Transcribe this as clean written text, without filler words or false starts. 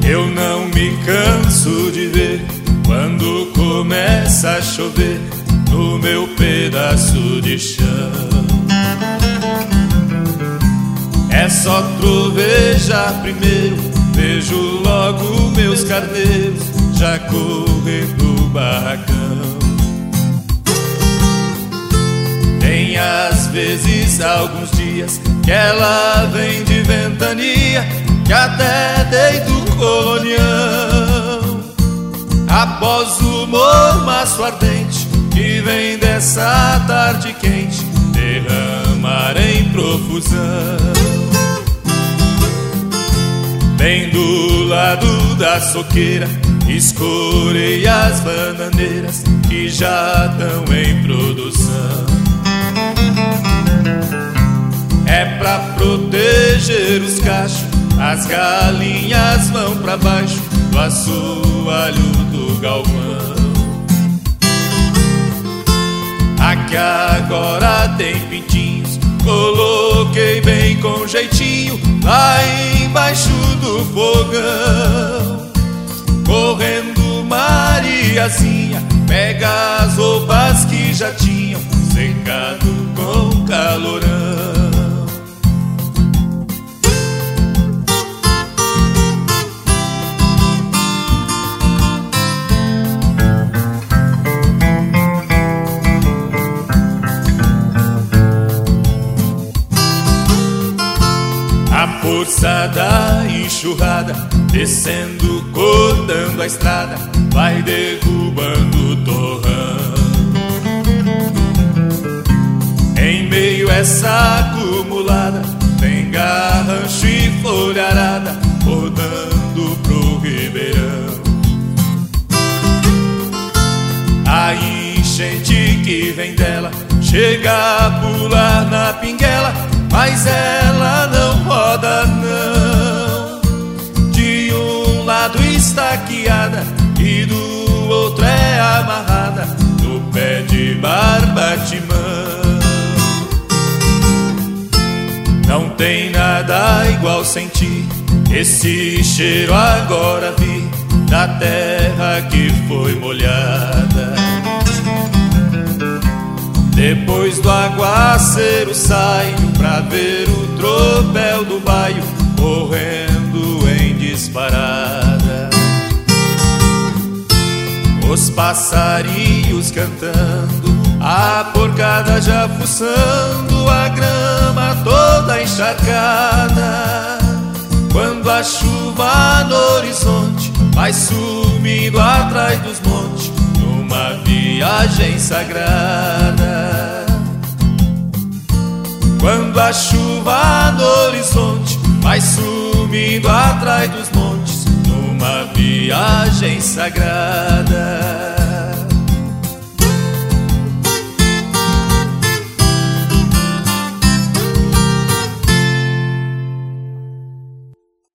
Eu não me canso de ver quando começa a chover no meu pedaço de chão. É só trovejar primeiro, vejo logo meus carneiros já correr pro barracão. Tem às vezes alguns dias que ela vem de ventania, que até deito colonião. Após o mormaço ardente que vem dessa tarde quente derramar em profusão. Bem do lado da soqueira escorei as bananeiras que já estão em produção. É pra proteger os cachos, as galinhas vão pra baixo do assoalho do galpão. Aqui agora tem pintinhos, coloquei bem com jeitinho lá embaixo do fogão. Correndo Mariazinha, pega as roupas que já tinham secado com calorão. A força da enxurrada descendo, cortando a estrada, vai derrubando o torrão. Em meio a essa acumulada tem garrancho e folharada rodando pro ribeirão. A enchente que vem dela chega a pular na pinguela, mas ela não roda não. De um lado estaqueada e do outro é amarrada no pé de barbatimão. Não tem nada igual sentir esse cheiro agora vi da terra que foi molhada. Depois do aguaceiro saio pra ver o tropel do baio correndo em disparada. Os passarinhos cantando, a porcada já fuçando, a grama toda encharcada. Quando a chuva no horizonte vai sumindo atrás dos montes numa viagem sagrada. Quando a chuva no horizonte vai sumindo atrás dos montes numa viagem sagrada.